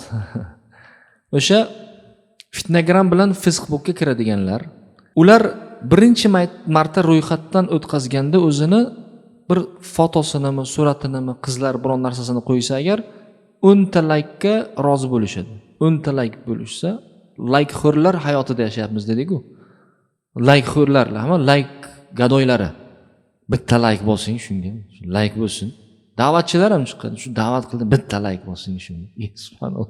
O'sha Fitnagram bilan Facebookka kiradiganlar, ular birinchi marta ro'yxatdan o'tkazganda o'zini bir fotosinimi, suratinimi, qizlar biron narsasini qo'ysa agar 10 ta laykka rozi bo'lishadi. 10 ta layk bo'lishsa, layk xo'rlar hayotida yashayapmiz dedik-ku. Layk xo'rlar, hamma layk gadoylari. Bitta layk bosing shunga, layk bo'lsin. Da'vatchilar ham chiqadi. Shu da'vat qildi, bitta layk bosing shunga. Subhanalloh.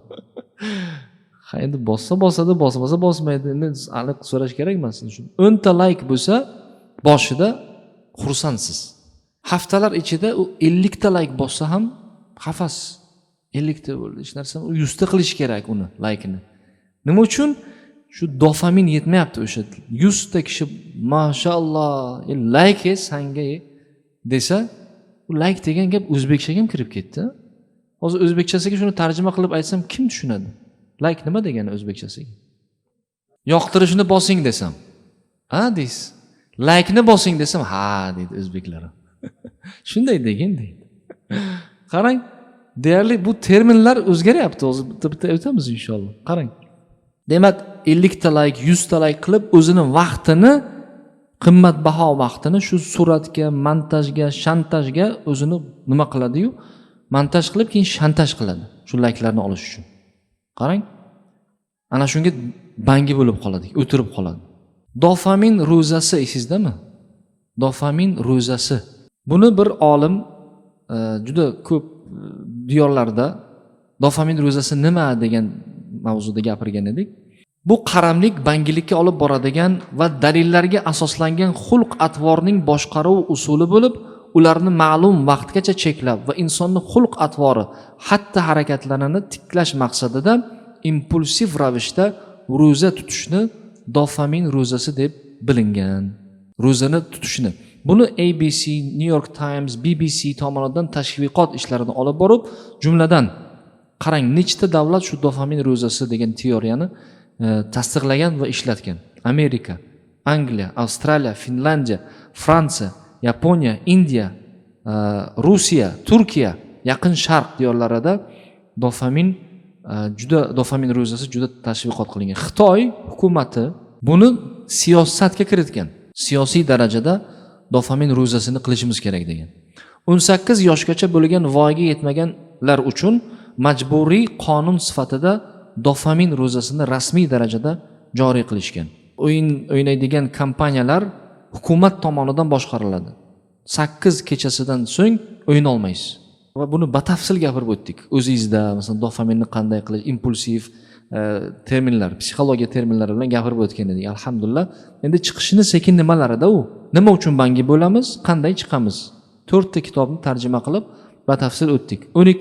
Ha, endi bosadi, bosmasa bosmaydi. Endi aniq so'rash kerak emas. 10 ta layk bo'lsa, boshida xursandsiz. Haftalar ichida u 50 ta layk bossa ham xafasiz. 50 ta bo'ldi. Hech narsa 100 ta qilish kerak uni, laykini. Nima uchun? Shu dopamin yetmayapti o'sha 100 ta kishi mashalloh, layk sanga desa, u layk degan gap o'zbekchaga ham kirib ketdi. Hozir o'zbekchasiga shuni tarjima qilib aytsam kim tushunadi? Layk nima degani o'zbekchasiga? Yoqtirishni bosing desam, ha deysiz. Laykni bosing desam, ha deydi o'zbeklar. Shunday degan deydi. Qarang, deyarli bu terminlar o'zgaryapti. Hozir bitta o'tamiz inshaalloh. Qarang. Demak, 50 ta layk, 100 ta layk qilib o'zining vaqtini, qimmatbaho vaqtini shu suratga, montajga, shantajga o'zini nima qiladi-yu? Montaj qilib keyin shantaj qiladi shu layklarni olish uchun. Qarang. Ana shunga bangi bo'lib qoladi, o'tirib qoladi. Dopamin ro'zasi esizdami? Dopamin ro'zasi. Buni bir olim juda ko'p diyorlarda dopamin ro'zasi nima degan mavzuda gapirgan edik. Bu qaramlik bangilikka olib boradigan va dalillarga asoslangan xulq-atvorning boshqaruv usuli bo'lib, ularni ma'lum vaqtgacha cheklab va insonni xulq atvori, xatti harakatlarini tiklash maqsadida impulsiv ravishda ro'za tutishni dofamin ro'zasi deb bilingan. Ro'zani tutishni. Buni ABC, New York Times, BBC tomonidan tashviqot ishlarini olib borib, jumladan qarang, nechta davlat shu dofamin ro'zasi degan teoriyani tasdiqlagan va ishlatgan. Amerika, Angliya, Avstraliya, Finlandiya, Fransiya, Yaponiya, Indiya, Rusiya, Turkiya, Yaqin Sharq diyorlarida dofamin ro'zasi juda tashviqot qilingan. Xitoy hukumati buni siyosatga kiritgan. Siyosiy darajada dofamin ro'zasini qilishimiz kerak degan. 18 yoshgacha bo'lgan voyaga yetmaganlar uchun majburiy qonun sifatida dofamin ro'zasini rasmiy darajada joriy qilishgan. O'yin o'ynaydigan kompaniyalar hukumat tomonidan boshqariladi. 8 kechasidan so'ng o'yin olmaysiz. Va buni batafsil gapirib o'tdik. O'zingizda masalan dofaminni qanday qilish, impulsiv terminlar, psixologiya terminlari bilan gapirib o'tgan edik. Alhamdulillah. Endi chiqishini sekin nimalarida u? Nima uchun bangi bo'lamiz? Qanday chiqamiz? 4 ta kitobni tarjima qilib batafsil o'tdik.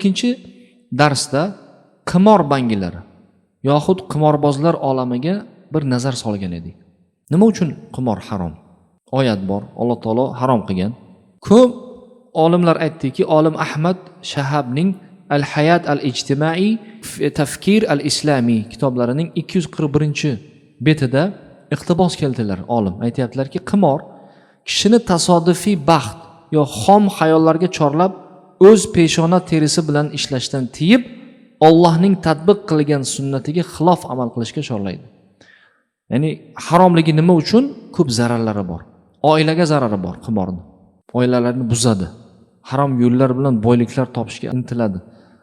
12-darsda qimor bangilari yoxud qimorbozlar olamiga bir nazar solgan edik. Nima uchun qimor harom? Oyat bor, Alloh taolo harom qilgan. Ko'p olimlar aytdiki, olim Ahmad Shahabning Al-Hayat al-Ijtimai Tafkir al-Islami kitoblarining 241-betida iqtibos keltirdilar. Olim aytayaptilarki, qimor kishini tasodifiy baxt yo xom xayollarga chorlab, o'z peshona terisi bilan ishlashdan tiyib, Allohning tatbiq qilgan sunnatiga xilof amal qilishga chorlaydi. Ya'ni haromligi nima uchun? Ko'p zararlari bor. Oilaga zarari bor qimorning. Oilalarni buzadi. Harom yo'llar bilan boyliklar topishga intiladi.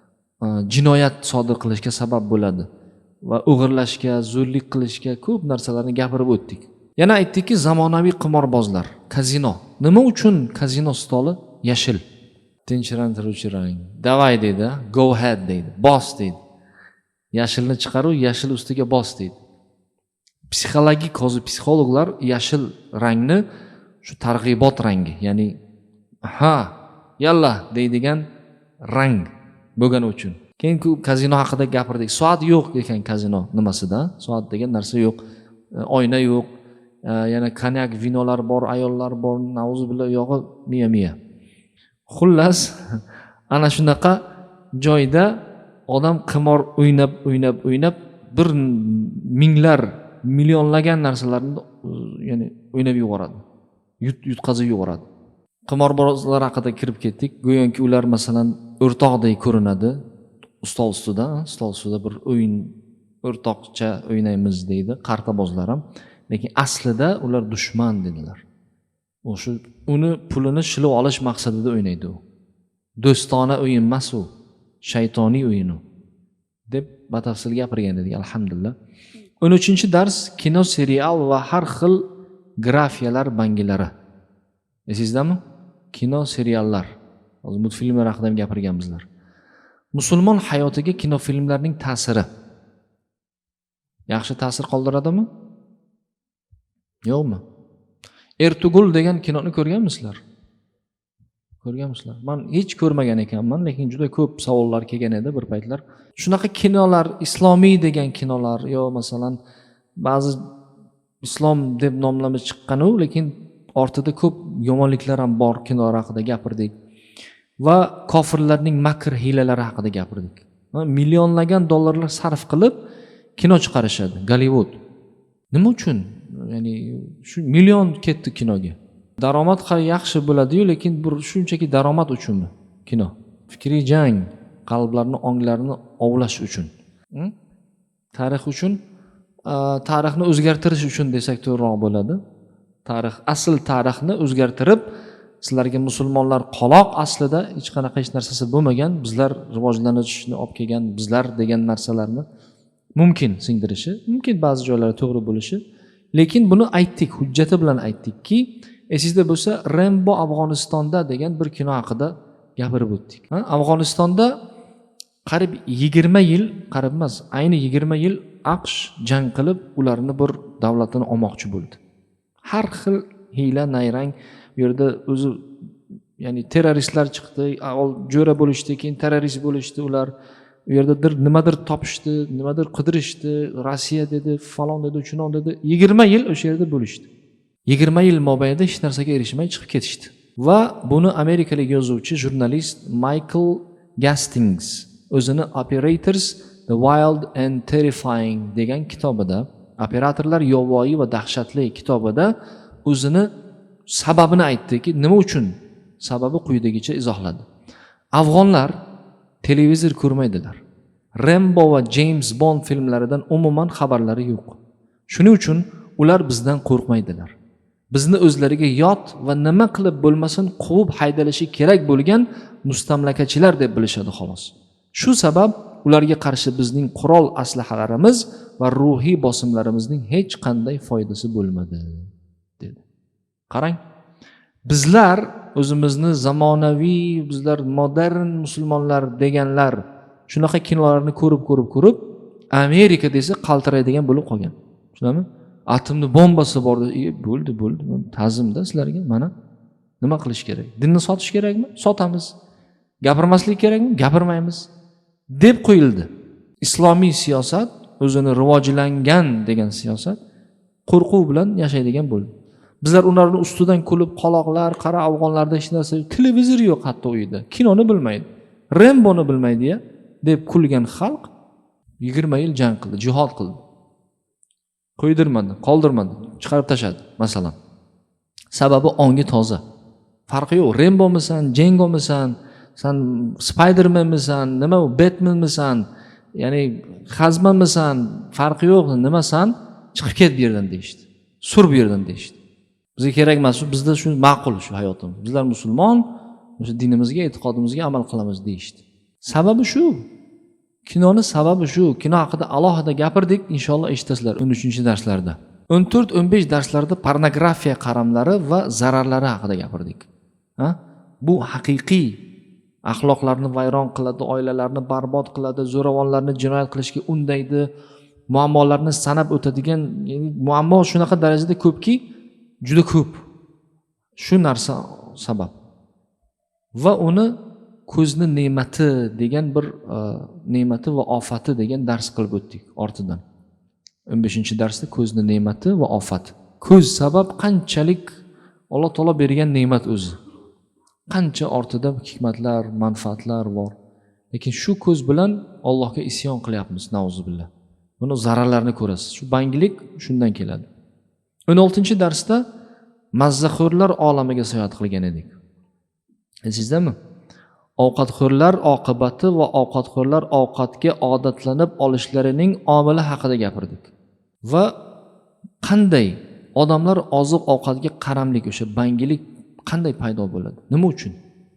Jinoyat sodir qilishga sabab bo'ladi va o'g'irlashga, zo'rlik qilishga ko'p narsalarni gapirib o'tdik. Yana aytdikki, zamonaviy qimorbozlar, kazino. Nima uchun kazino stoli yashil? Tinchlantiruvchi rang. Davay deydi, go ahead deydi, bos deydi. Yashilni chiqaruv, yashil ustiga bos deydi. Psixologik psixologlar yashil rangni shu targ'ibot rangi, ya'ni ha, yalla deydigan rang bo'lgani uchun. Keyin kazino haqida gapirdik. Soat yo'q ekan kazino nimasida? Soat degan narsa yo'q. Oyna yo'q. Yana konyak, vinolar bor, ayollar bor, nauzubillah yog'i miya. Xullas, ana shunaqa joyda odam qimor o'ynab bir minglar, millionlagan narsalarni ya'ni o'ynab yuboradi. Yutqazib yuboradi. Qimorbozlar haqida kirib ketdik. Go'yoki ular masalan o'rtoqdek ko'rinadi. Stol ustida bir o'yin o'rtoqcha o'ynaymiz deydi qartabozlar ham. Lekin aslida ular dushman dedilar. O'sha uni pulini shilib olish maqsadida o'ynaydi u. Do'stona o'yin emas u, shaytoniy o'yin u deb batafsil gapirgan edik, alhamdulillah. 13-dars kino, serial va har xil grafiyalar bangilari. Esizdami? Kino, seriallar. Hozir multfilmlar haqida ham gapirganmizlar. Musulmon hayotiga kinofilmlarning ta'siri yaxshi ta'sir qoldiradimi? Yo'qmi? Ertugul degan kinoni ko'rganmisizlar? Ko'rganmisizlar? Men hech ko'rmagan ekanman, lekin juda ko'p savollar kelgan edi bir paytlar. Shunaqa kinolar, islomiy degan kinolar yo masalan ba'zi islom deb nomlama chiqqan-u, lekin ortida ko'p yomonliklar ham bor kinolar haqida gapirdik. Va kofirlarning makr hiylalari haqida gapirdik. Millionlagan dollarlar sarf qilib kino chiqarishadi, Gollivud. Nima uchun? Ya'ni shu million ketdi kinoga. Daromad yaxshi bo'ladi-yu, lekin bu shunchaki daromad uchunmi kino? Fikriy jang, qalblarni, onglarini ovlash uchun. Tarix uchun, tarixni o'zgartirish uchun desak to'g'riroq bo'ladi. Asl tarixni o'zgartirib, sizlarga musulmonlar qoloq, aslida hech qanaqa hech narsasi bo'lmagan, bizlar rivojlanishni olib kelgan, bizlar degan narsalarni mumkin singdirishi, mumkin ba'zi joylarda to'g'ri bo'lishi, lekin buni aytdik, hujjati bilan aytdikki, esingizda bo'lsa, Rambo Afg'onistonda degan bir kino haqida gapirib o'tdik. Afg'onistonda qarib 20 yil, qarib emas, ayni 20 yil AQSh jang qilib, ularni bir davlatini olmoqchi bo'ldi. Har xil hiyla, nayrang bu yerda o'zi ya'ni terroristlar chiqdi, jo'ra bo'lishdi, keyin terrorist bo'lishdi, ular u yerda nimadir topishdi, nimadir qidirishdi, Rossiya dedi, falon dedi, chunon dedi, 20 yil o'sha yerda bo'lishdi. 20 yil mobaynida hech narsaga erishmay chiqib ketishdi. Va buni amerikalik yozuvchi, jurnalist Michael Gastings o'zini Operators The Wild and Terrifying degan kitobida, operatorlar yovvoyi va dahshatli kitobida o'zini sababini aytdiki, nima uchun? Sababi quyidagicha izohladi. Afg'onlar televizor ko'rmaydilar. Rambo va James Bond filmlaridan umuman xabarlari yo'q. Shuning uchun ular bizdan qo'rqmaydilar. Bizni o'zlariga yot va nima qilib bo'lmasin quvib haydalishi kerak bo'lgan mustamlakachilar deb bilishadi xolos. Shu sabab ularga qarshi bizning qurol aslahalarimiz va ruhiy bosimlarimizning hech qanday foydasi bo'lmadi, dedi. Qarang, bizlar o'zimizni zamonaviy, bizlar modern musulmonlar deganlar shunaqa kinolarni ko'rib Amerika desa qaltiraydigan bo'lib qolgan. Tushunami? Atomni bombasi bor deb, bo'ldi, ta'zimda sizlarga, mana nima qilish kerak? Dinni sotish kerakmi? Sotamiz. Gapirmaslik kerakmi? Gapirmaymiz deb qo'yildi. Islomiy siyosat, o'zini rivojlangan degan siyosat qo'rquv bilan yashaydigan bo'ldi. Bizlar ularni ustidan kulib, qaloqlar, qara afg'onlarda hech narsa, televizor yo'q hatto uyda, kinoni bilmaydi, Ramboni bilmaydi-ya deb kulgan xalq 20 yil jang qildi, jihad qildi. Qo'ydirmadi, qoldirmadi, chiqarib tashladi masalan. Sababi ongi toza. Farqi yo'q. Rambomisan, Jengomisan, sen Spidermanmisan, nima u, Batmanmisan, ya'ni Xazmanmisan, farqi yo'q. Nimasan? Chiqib ket bu yerdan deyishdi. Sur bu yerdan deyishdi. Bizga kerak emas, bizda shu ma'qul shu hayotimiz. Bizlar musulmon, o'sha dinimizga, e'tiqodimizga amal qilamiz deyishdi. Sababi shu. Kinoni sababi shu. Kino haqida alohida gapirdik, inshaalloh eshitasizlar 13-darslarda. 14-15 darslarda pornografiya qaramlari va zararlari haqida gapirdik. Bu haqiqiy axloqlarni vayron qiladi, oilalarni barbod qiladi, zo'ravonlarni jinoyat qilishga undaydi, muammolarni sanab o'tadigan, ya'ni muammo shunaqa darajada ko'pki, juda ko'p. Shu narsa sabab. Va uni ko'zni ne'mati degan bir ne'mati va ofati degan dars qilib o'tdik ortidan. 15-darsda ko'zni ne'mati va ofati. Ko'z sabab qanchalik Alloh taolo bergan ne'mat o'zi. Qancha ortida hikmatlar, manfaatlar bor. Lekin shu ko'z bilan Allohga isyon qilyapmiz, nauzubillah. Buni zararlarini ko'rasiz. Shu bangilik shundan keladi. 16-darsda mazzaxo'rlar olamiga sayohat qilgan edik. Esizdami? Ovqatxo'rlar oqibati va ovqatxo'rlar ovqatga odatlanib olishlarining omili haqida gapirdik. Va qanday odamlar oziq ovqatga qaramlik, o'sha bangilik qanday paydo bo'ladi? Nima uchun?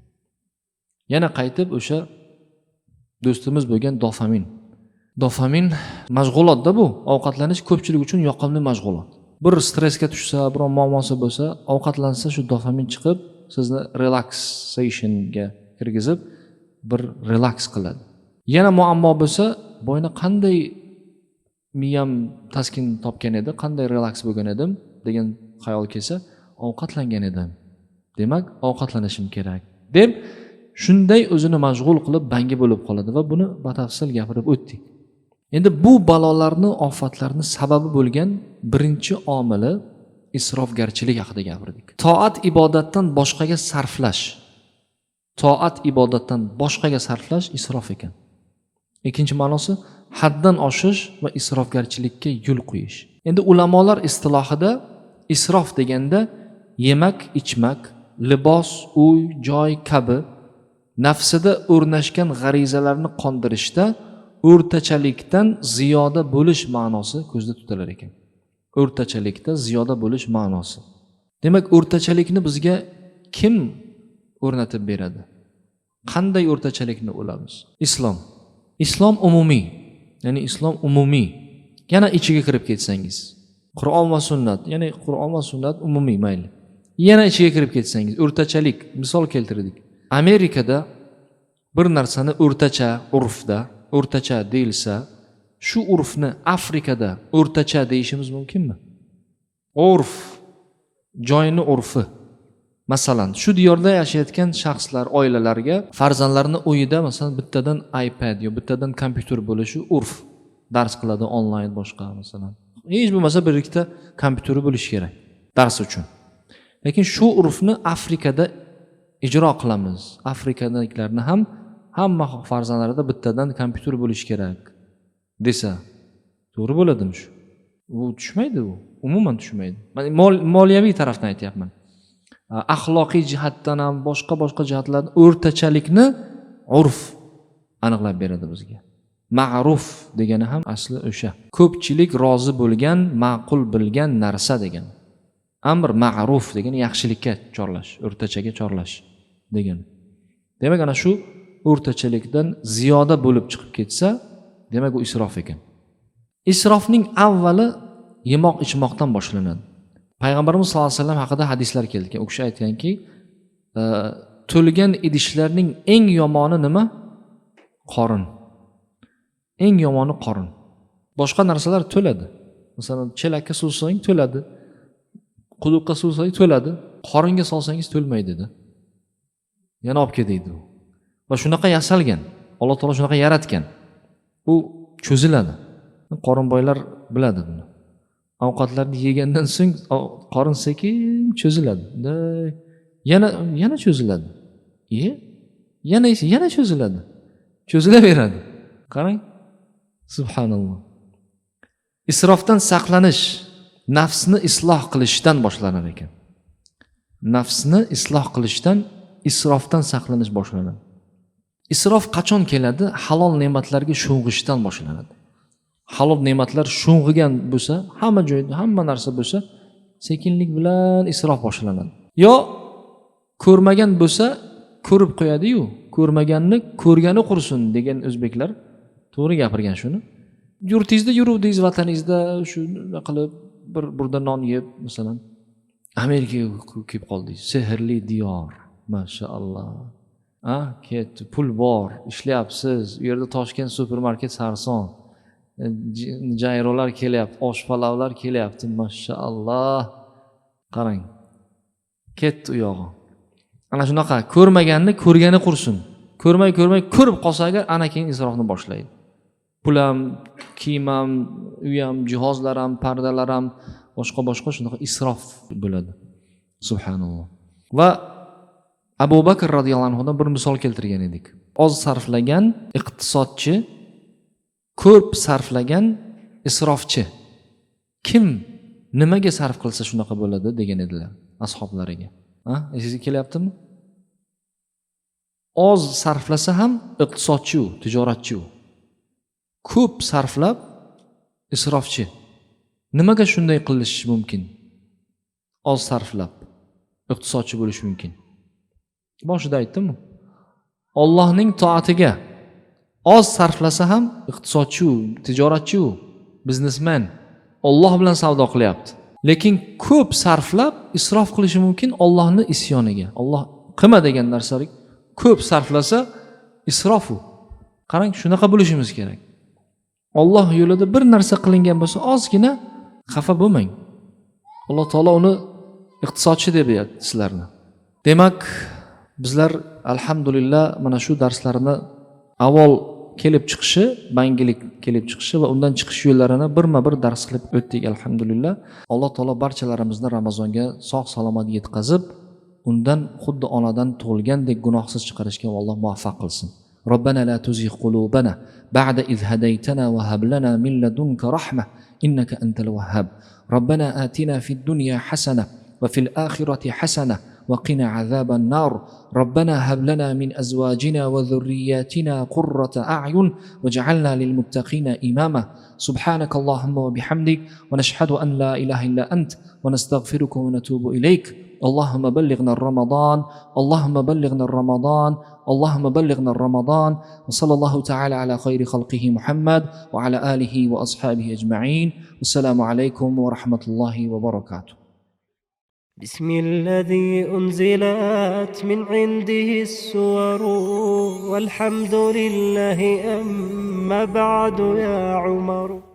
Yana qaytib o'sha do'stimiz bo'lgan dofamin. Dofamin mashg'ulotda bu. Ovqatlanish ko'pchilik uchun yoqimli mashg'ulot. Bir stressga tushsa, bir muammosi bo'lsa, ovqatlansa shu dofamin chiqib, sizni relaxationga kirgizib, bir relax qiladi. Yana muammo bo'lsa, bo'yni qanday miyam taskin topgan edi, qanday relax bo'lgan edim degan xayol kelsa, ovqatlangan edim. Demak, ovqatlanishim kerak deb shunday o'zini mashg'ul qilib bangi bo'lib qoladi va buni batafsil gapirib o'tdik. Endi bu balolarni, ofatlarni sababi bo'lgan birinchi omili isrofgarchilik haqida gapirdik. Toat ibodatdan boshqaga sarflash. Toat ibodatdan boshqaga sarflash isrof ekan. Ikkinchi ma'nosi haddan oshish va isrofgarchilikka yo'l qo'yish. Endi ulamolar istilohida isrof deganda yemak, ichmak, libos, uy, joy kabi nafsida o'rnashgan g'arizalarni qondirishda o'rtachalikdan ziyoda bo'lish ma'nosi ko'zda tutilar ekan. O'rtachalikda ziyoda bo'lish ma'nosi. Demak, o'rtachalikni bizga kim o'rnatib beradi? Qanday o'rtachalikni olamiz? Islom. Islom umumiy. Ya'ni islom umumiy. Yana ichiga kirib ketsangiz, Qur'on va sunnat, ya'ni Qur'on va sunnat umumiy mayli. Yana ichiga kirib ketsangiz, o'rtachalik, misol keltirdik. Amerikada bir narsani o'rtacha urfda, o'rtacha deyilsa, shu urfni Afrikada o'rtacha deyishimiz mumkinmi? Urf, joyni urfi. Masalan, shu diyorda yashayotgan shaxslar, oilalarga farzandlarini uyida masalan bittadan iPad yo bittadan kompyuter bo'lishi urf. Dars qiladi onlayn boshqa masalan. Hech bo'lmasa bir ikkita kompyuteri bo'lishi kerak dars uchun. Lekin shu urfni Afrikada ijro qilamiz. Afrikadagilarni ham hamma farzandlarida bittadan kompyuter bo'lishi kerak desa, to'g'ri bo'ladimi shu? Bu tushmaydi u. Umuman tushmaydi. Men moliyaviy tarafdan aytyapman. Axloqiy jihatdan ham boshqa jihatlardan o'rtachalikni urf aniqlab beradi bizga. Ma'ruf degani ham asli o'sha. Ko'pchilik rozi bo'lgan, ma'qul bilgan narsa degan. Amr ma'ruf degani yaxshilikka chorlash, o'rtachaga chorlash degan. Demak, ana shu o'rtachalikdan ziyoda bo'lib chiqib ketsa, demak u isrof ekan. Isrofning avvali yemoq ichmoqdan boshlanadi. Payg'ambarimiz sollallohu alayhi vasallam haqida hadislar keldi. U kishi aytganki, to'lgan idishlarning eng yomoni nima? Qorin. Eng yomoni qorin. Boshqa narsalar to'ladi. Masalan, chelakka suv solsang to'ladi. Quduqqa suv solsang to'ladi. Qoringa solsangiz to'lmaydi dedi. Yana olib ketadi u. Va shunaqa yasalgan. Alloh taolo shunaqa yaratgan. U cho'ziladi. Qorinboylar biladi buni. Ovqatlarni yegandan so'ng qorin sekin cho'ziladi. Yana cho'ziladi. Yana cho'ziladi. Cho'zilaveradi. Qarang. Subhanalloh. Isrofdan saqlanish nafsni isloh qilishdan boshlanar ekan. Nafsni isloh qilishdan isrofdan saqlanish boshlanadi. Isrof qachon keladi? Halol ne'matlarga sho'ng'ishdan boshlanadi. Halol ne'matlar sho'ng'igan bo'lsa, hamma joyda, hamma narsa bo'lsa, sekinlik bilan isrof boshlanadi. Yo ko'rmagan bo'lsa, ko'rib qo'yadi-yu, ko'rmaganni ko'rgani qursin degan o'zbeklar to'g'ri gapirgan shuni. Yurtingizda yuruvdingiz, vataningizda shuni qilib bir burda non yeb, masalan, Amerikaga kelib qoldingiz. Sehrli diyor, mashaalloh. Ketdi, pul bor, ishlayapsiz. U yerda Toshkent supermarket sarson. Jayrolar kelyapti, oshpalavlar kelyapti, mashaalloh. Qarang. Ketdi u yog'i. Ana shunaqa ko'rmaganni ko'rgani qursin. Ko'rmay ko'rib qolsa agar ana keyin isrofni boshlaydi. Pul ham, kiyim ham, uy ham, jihozlar ham, pardalar ham, boshqa shunaqa isrof bo'ladi. Subhanalloh. Va Abu Bakr radhiyallohu anhudan bir misol keltirgan edik. Oz sarflagan iqtisodchi, ko'p sarflagan isrofchi. Kim nimaga sarf qilsa shunaqa bo'ladi degan edilar ashablariga. Esingizga kelyaptimi? Oz sarflasa ham iqtisodchi u, tijoratchi u. Ko'p sarflab isrofchi. Nimaga shunday qilish mumkin? Oz sarflab iqtisodchi bo'lish mumkin. Boshida aytdim-ku. Allohning toatiga oz sarflasa ham iqtisodchi u, tijoratchi u, biznesmen, Alloh bilan savdo qilyapti. Lekin ko'p sarflab isrof qilishi mumkin Allohning isyoniga. Alloh qilma degan narsalar ko'p sarflasa isrof u. Qarang, shunaqa bo'lishimiz kerak. Alloh yo'lida bir narsa qilingan bo'lsa, ozgina xafa bo'lmang. Alloh taolo uni iqtisodchi deb aytdi sizlarni. Demak, bizlar alhamdulillah mana shu darslarni avval kelib chiqishi, bangilik kelib chiqishi va undan chiqish yo'llarini birma-bir dars qilib o'tdik alhamdulillah. Alloh taolo barchalarimizni Ramazonga sog' salomat yetkazib, undan xuddi onadan tug'ilgandek gunohsiz chiqarishga Alloh muvaffaq qilsin. Robbana la tuzigh qulubana ba'da idh hadaytana wa hab lana min ladunka rahmah innaka antal wahhab. Robbana atina fid dunya hasana wa fil akhirati hasana وقنا عذاب النار ربنا هب لنا من أزواجنا وذرياتنا قرة أعين واجعلنا للمتقين إماما سبحانك اللهم وبحمدك ونشهد أن لا إله إلا أنت ونستغفرك ونتوب إليك اللهم بلغنا الرمضان اللهم بلغنا الرمضان اللهم بلغنا الرمضان وصلى الله تعالى على خير خلقه محمد وعلى آله وأصحابه أجمعين والسلام عليكم ورحمة الله وبركاته. بسم الذي أنزلت من عنده السور والحمد لله أما بعد يا عمر.